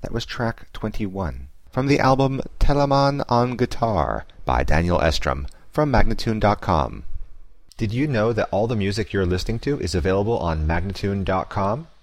That was track 21. From the album Telemann on Guitar by Daniel Estrom from Magnatune.com. Did you know that all the music you're listening to is available on Magnatune.com?